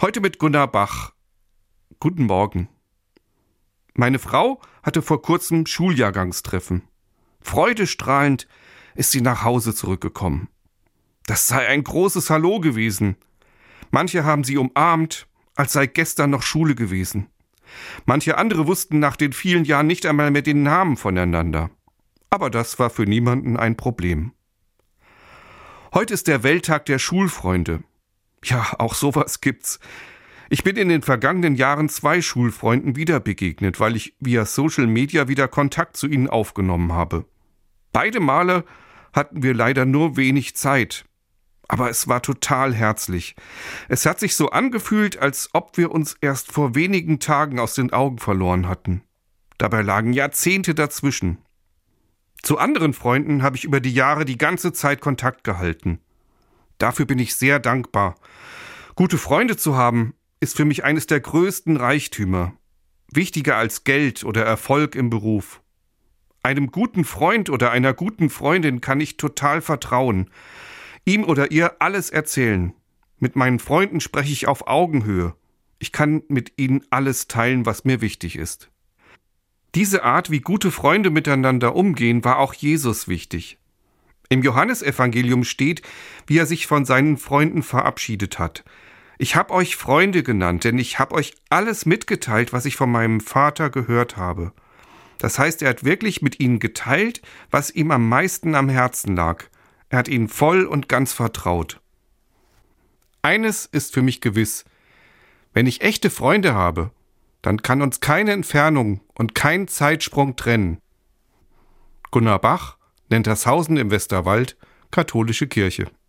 Heute mit Gunnar Bach. Guten Morgen. Meine Frau hatte vor kurzem Schuljahrgangstreffen. Freudestrahlend ist sie nach Hause zurückgekommen. Das sei ein großes Hallo gewesen. Manche haben sie umarmt, als sei gestern noch Schule gewesen. Manche andere wussten nach den vielen Jahren nicht einmal mehr den Namen voneinander. Aber das war für niemanden ein Problem. Heute ist der Welttag der Schulfreunde. Ja, auch sowas gibt's. Ich bin in den vergangenen Jahren 2 Schulfreunden wieder begegnet, weil ich via Social Media wieder Kontakt zu ihnen aufgenommen habe. Beide Male hatten wir leider nur wenig Zeit. Aber es war total herzlich. Es hat sich so angefühlt, als ob wir uns erst vor wenigen Tagen aus den Augen verloren hatten. Dabei lagen Jahrzehnte dazwischen. Zu anderen Freunden habe ich über die Jahre die ganze Zeit Kontakt gehalten. Dafür bin ich sehr dankbar. Gute Freunde zu haben, ist für mich eines der größten Reichtümer. Wichtiger als Geld oder Erfolg im Beruf. Einem guten Freund oder einer guten Freundin kann ich total vertrauen. Ihm oder ihr alles erzählen. Mit meinen Freunden spreche ich auf Augenhöhe. Ich kann mit ihnen alles teilen, was mir wichtig ist. Diese Art, wie gute Freunde miteinander umgehen, war auch Jesus wichtig. Im Johannesevangelium steht, wie er sich von seinen Freunden verabschiedet hat. Ich habe euch Freunde genannt, denn ich habe euch alles mitgeteilt, was ich von meinem Vater gehört habe. Das heißt, er hat wirklich mit ihnen geteilt, was ihm am meisten am Herzen lag. Er hat ihnen voll und ganz vertraut. Eines ist für mich gewiss: Wenn ich echte Freunde habe, dann kann uns keine Entfernung und kein Zeitsprung trennen. Gunnar Bach, Nentershausen im Westerwald, Katholische Kirche.